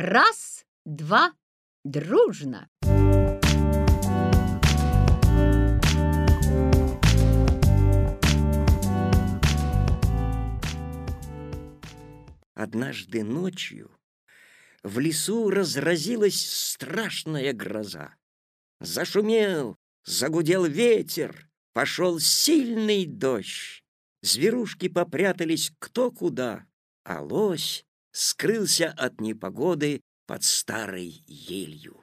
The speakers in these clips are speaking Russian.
Раз, два, дружно. Однажды ночью в лесу разразилась страшная гроза. Зашумел, загудел ветер, пошел сильный дождь. Зверушки попрятались кто куда, а лось скрылся от непогоды под старой елью.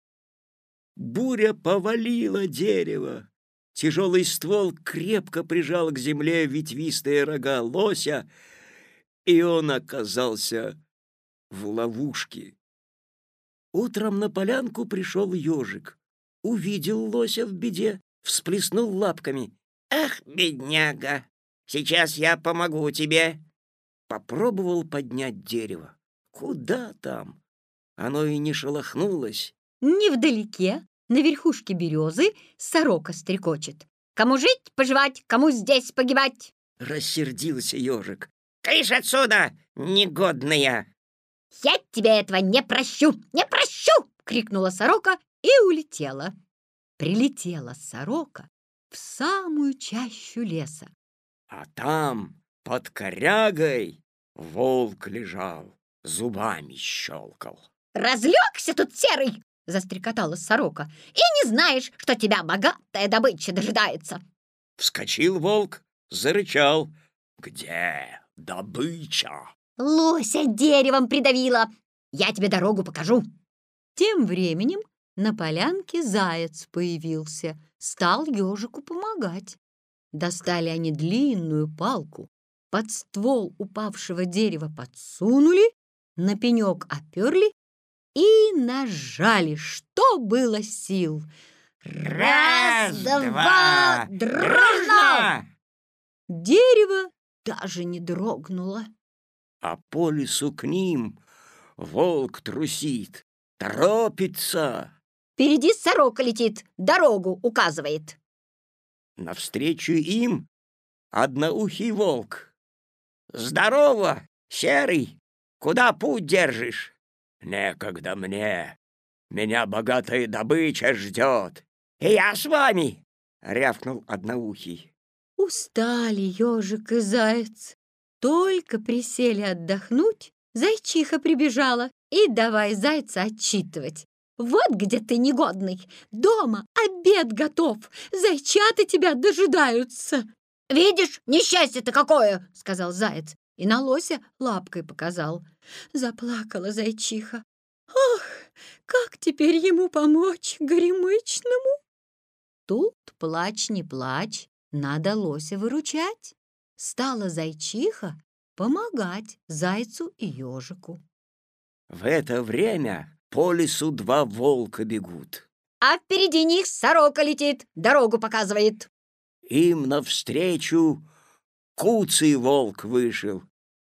Буря повалила дерево. Тяжелый ствол крепко прижал к земле ветвистые рога лося, и он оказался в ловушке. Утром на полянку пришел ежик. Увидел лося в беде, всплеснул лапками. «Ах, бедняга! Сейчас я помогу тебе!» Попробовал поднять дерево. Куда там? Оно и не шелохнулось. Невдалеке, на верхушке березы, сорока стрекочет. «Кому жить, поживать, кому здесь погибать!» Рассердился ежик. «Кыш отсюда, негодная!» «Я тебе этого не прощу! Не прощу!» — крикнула сорока и улетела. Прилетела сорока в самую чащу леса. А там, под корягой, волк лежал, зубами щелкал. «Разлегся тут, серый!» — застрекотала сорока. «И не знаешь, что тебя богатая добыча дожидается!» Вскочил волк, зарычал. «Где добыча?» «Лося деревом придавила! Я тебе дорогу покажу!» Тем временем на полянке заяц появился, стал ежику помогать. Достали они длинную палку, под ствол упавшего дерева подсунули, на пенек оперли и нажали, что было сил. Раз, два, дружно! Дерево даже не дрогнуло. А по лесу к ним волк трусит, торопится. Впереди сорока летит, дорогу указывает. Навстречу им одноухий волк. «Здорово, серый! Куда путь держишь?» «Некогда мне. Меня богатая добыча ждет. И я с вами!» — рявкнул одноухий. Устали ежик и заяц. Только присели отдохнуть, зайчиха прибежала и давай зайца отчитывать. «Вот где ты, негодный! Дома обед готов! Зайчата тебя дожидаются!» «Видишь, несчастье-то какое!» — сказал заяц и на лося лапкой показал. Заплакала зайчиха. «Ах, как теперь ему помочь, горемычному?» Тут плачь не плачь, надо лося выручать. Стала зайчиха помогать зайцу и ежику. В это время по лесу два волка бегут. А впереди них сорока летит, дорогу показывает. Им навстречу куцый волк вышел.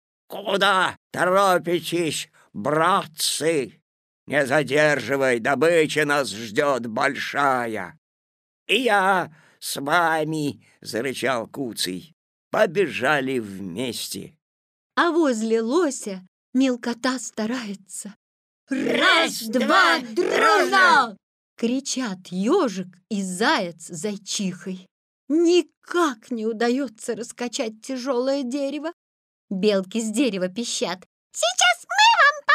«Куда торопитесь, братцы? Не задерживай, добыча нас ждет большая!» «И я с вами!» — зарычал куцый. Побежали вместе. А возле лося мелкота старается. Раз, два, дружно! Кричат ежик и заяц с зайчихой. Никак не удается раскачать тяжелое дерево. Белки с дерева пищат. «Сейчас мы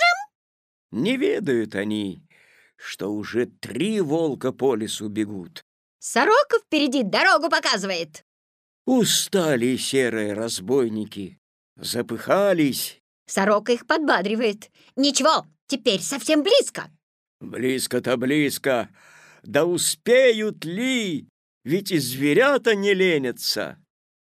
вам поможем!» Не ведают они, что уже 3 волка по лесу бегут. Сорока впереди дорогу показывает. Устали серые разбойники, запыхались. Сорока их подбадривает. «Ничего, теперь совсем близко!» Близко-то близко, да успеют ли? Ведь и зверята не ленятся.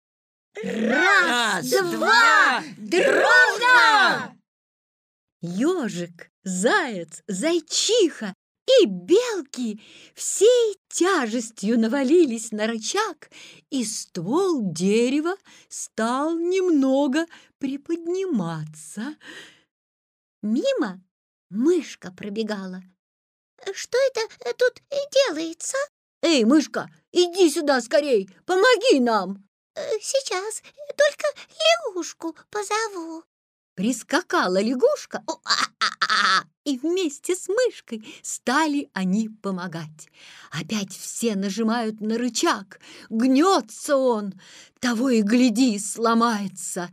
Раз, два, дружно! Ежик, заяц, зайчиха и белки всей тяжестью навалились на рычаг, и ствол дерева стал немного приподниматься. Мимо мышка пробегала. Что это тут делается? «Эй, мышка, иди сюда скорей, помоги нам!» Сейчас, только лягушку позову. Прискакала лягушка и вместе с мышкой стали они помогать. Опять все нажимают на рычаг. Гнется он, того и гляди, сломается.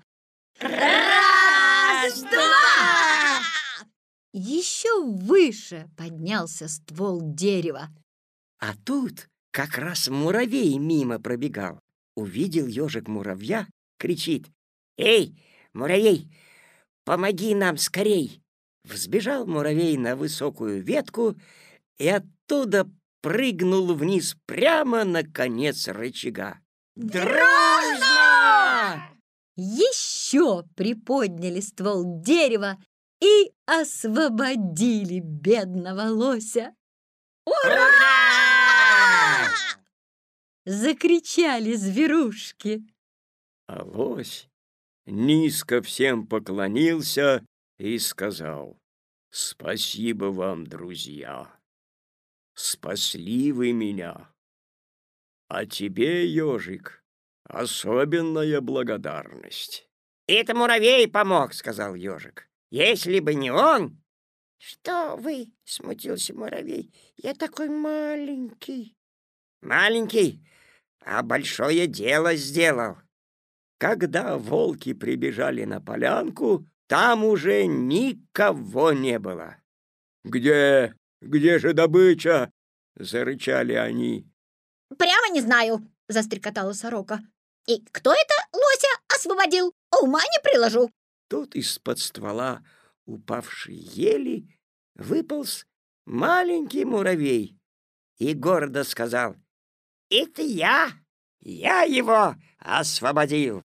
Раз, два! Еще выше поднялся ствол дерева. А тут как раз муравей мимо пробегал. Увидел ежик муравья, кричит: «Эй, муравей, помоги нам скорей!» Взбежал муравей на высокую ветку и оттуда прыгнул вниз прямо на конец рычага. Дружно! Еще приподняли ствол дерева и освободили бедного лося. Ура! Закричали зверушки. А лось низко всем поклонился и сказал: «Спасибо вам, друзья, спасли вы меня. А тебе, ежик, особенная благодарность». «Это муравей помог», — сказал ежик. «Если бы не он...» Что вы? Смутился муравей. Я такой маленький. «Маленький, а большое дело сделал». Когда волки прибежали на полянку, там уже никого не было. «Где же добыча?» — зарычали они. Прямо не знаю, застрекотала сорока. И кто это лося освободил? Ума не приложу. Тут из-под ствола упавшей ели выполз маленький муравей и гордо сказал: «Это я его освободил».